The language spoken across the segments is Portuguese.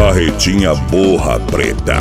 Carretinha Borra Preta.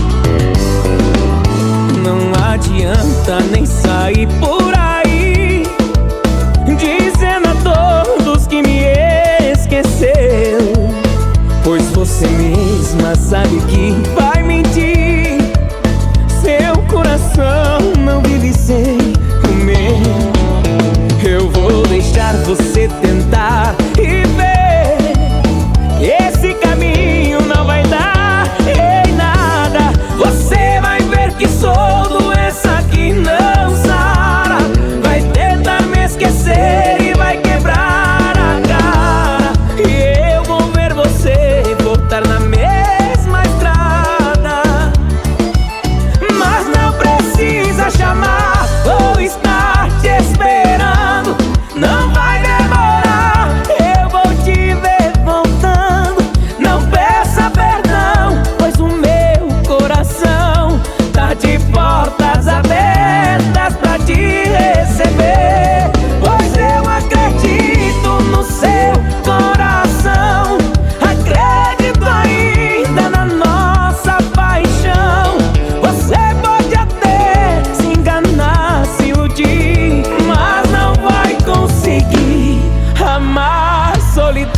Não adianta nem sair por aí dizendo a todos que me esqueceu, pois você mesma sabe que vai mentir. Seu coração não vive sem o meu. Eu vou deixar você tentar e ver que esse caminho não vai dar em nada. Você vai ver que sou doença que não sara. Vai tentar me esquecer e vai quebrar a cara. E eu vou ver você voltar na mesma estrada. Mas não precisa chamar ou estar te esperando. Não vai demorar, eu vou te ver voltando. Não peça perdão, pois o meu coração tá de portas abertas pra te receber. Pois eu acredito no seu coração, acredito ainda na nossa paixão. Você pode até se enganar, se iludir, mas não vai conseguir amar solidão.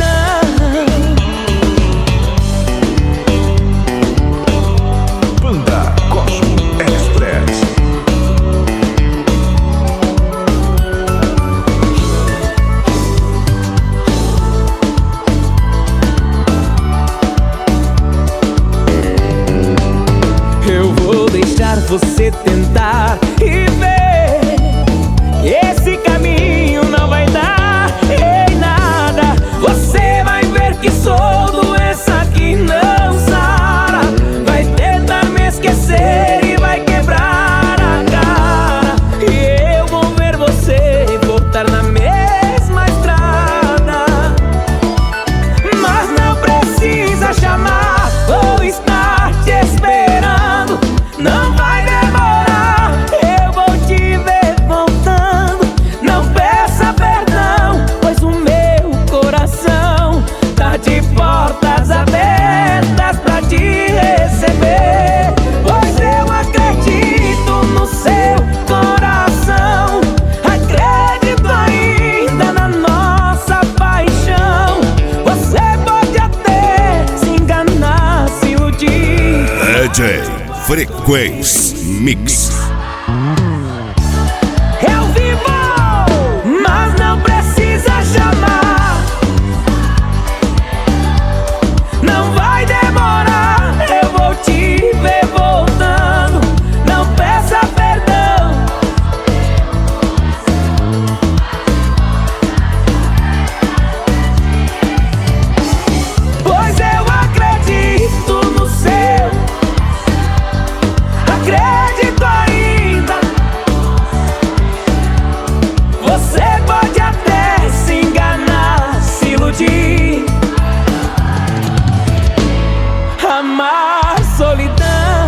Banda Cosmo Express. Eu vou deixar você tentar e ver que esse caminho não vai dar em nada. Você vai ver que sou doença que não sara. Vai tentar me esquecer e vai quebrar a cara. E eu vou ver você voltar na mesma estrada. Mas não precisa chamar ou estar te esperando. Não vai demorar, eu vou te ver voltando. Não peça perdão, pois o meu coração tá de portas abertas pra te receber. Pois eu acredito no seu coração, acredito ainda na nossa paixão. Você pode até se enganar, se iludir. DJ Frequência Mix.